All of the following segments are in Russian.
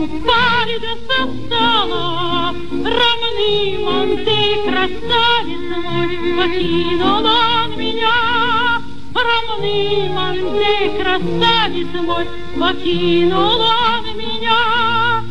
упали со стола. Ромным он, ты, красавец мой, покинул он меня. Ромным он, ты, красавец мой, покинул он меня.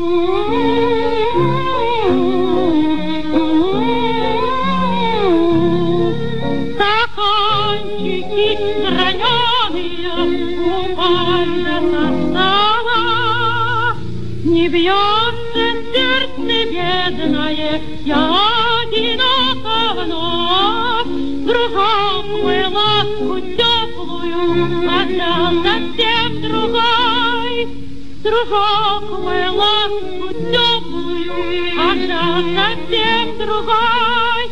Стаканчики граненые упали со стола. Не бьется сердце бедное, я одинока вновь. Дружок мой ласку теплую отдал совсем другой. Дружок мой ласку теплую отдал совсем другой.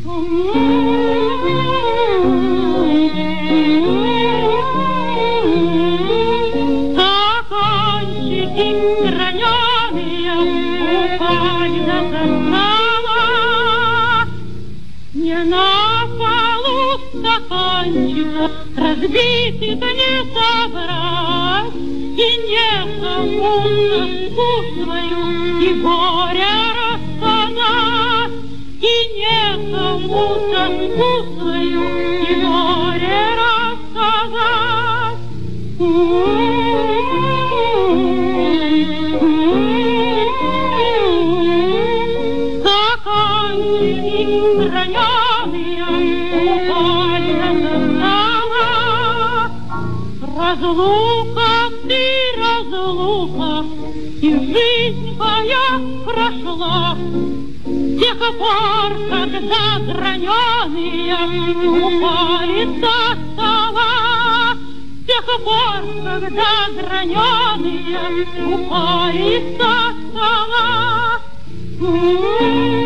Стаканчики граненые упали со стола. Не на полу стаканчиков разбитых не собрать, и некому тоску свою и горе рассказать, и некому тоску свою и горе рассказать. Стаканчики граненые упали со стола. Разлука ты, разлука, и жизнь моя прошла. С тех пор, когда граненые упали со стола. С тех пор, когда граненые упали со стола.